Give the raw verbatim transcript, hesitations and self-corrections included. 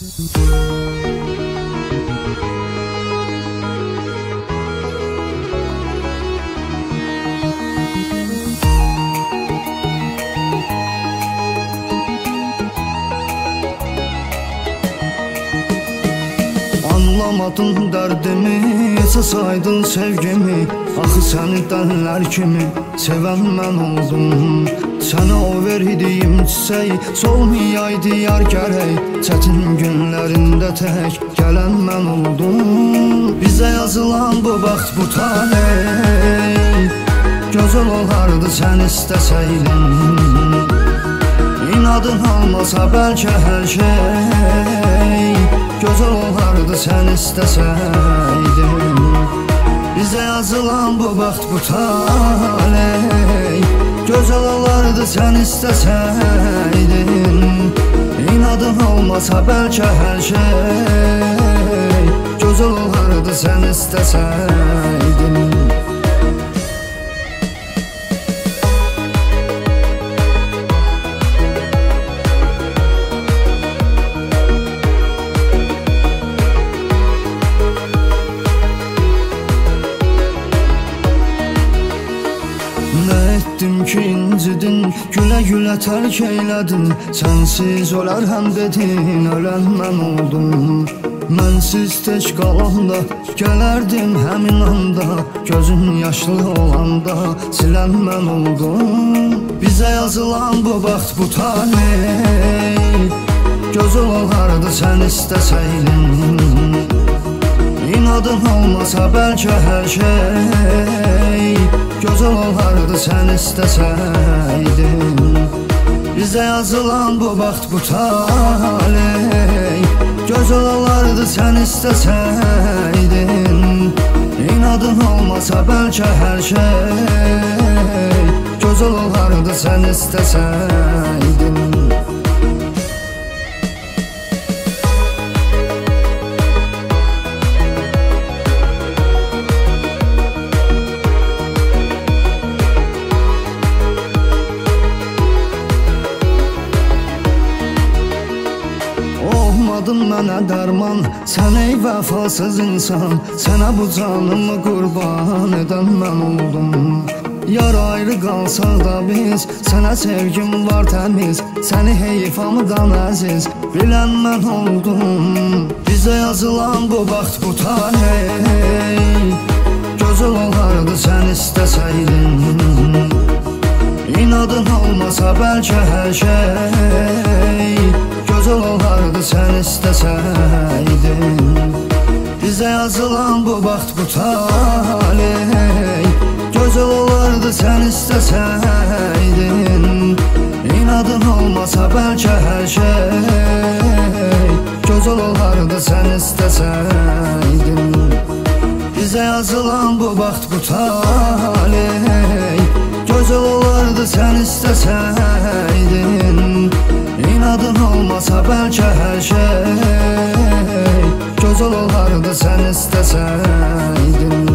Anlamadın dərdimi, sasaydın sevgimi. Axı səni dənlər kimi sevən mən oldum. Sənə o verdiyim çiçək solmayaydı yar gərək. Çətin günlərində tək gələn mən oldum. Bizə yazılan bu bəxt bu taley, gözəl olardı sən istəsəydin. İnadın olmasa bəlkə hər şey gözəl olardı sən istəsəydin. Bizə yazılan bu bəxt bu taley, gözəl olardı sən istəsəydin. İnadın olmasa bəlkə hər şey gözəl olardı sən istəsəydin. Etdim ki incidin, gülə-gülə tərk eylədin. Sənsiz ölər həm dedin, ölən mən oldum. Mənsiz tək qalanda gələrdim həmin anda. Gözün yaşlı olanda silən mən oldum. Bizə yazılan bu bəxt bu taley, gözəl olardı sən istəsəydin. İnadın olmasa bəlkə hər şey gözəl olardı sən istəsəydin. Bizə yazılan bu bəxt bu taley, gözəl olardı sən istəsəydin. İnadın olmasa bəlkə hər şey gözəl olardı sən istəsəydin. Olmadın mənə dərman, sən ey vəfasız insan. Sənə bu canımı qurban edən mən oldum. Yar ayrı qalsaq da biz, sənə sevgim var təmiz. Səni heyfamdan əziz bilən mən oldum. Bizə yazılan bu bəxt bu taley, gözəl olardı sən istəsəydin. İnadın olmasa bəlkə hər şey gözəl olardı sən istəsəydin. Bizə yazılan bu bəxt bu taley, gözəl olardı sən istəsəydin. İnadın olmasa bəlkə hər şey gözəl olardı sən istəsəydin. Bizə yazılan bu bəxt bu taley, gözəl olardı sən istəsəydin. İnadın olmasa bəlkə hər şey gözəl olardı sən istəsəydin.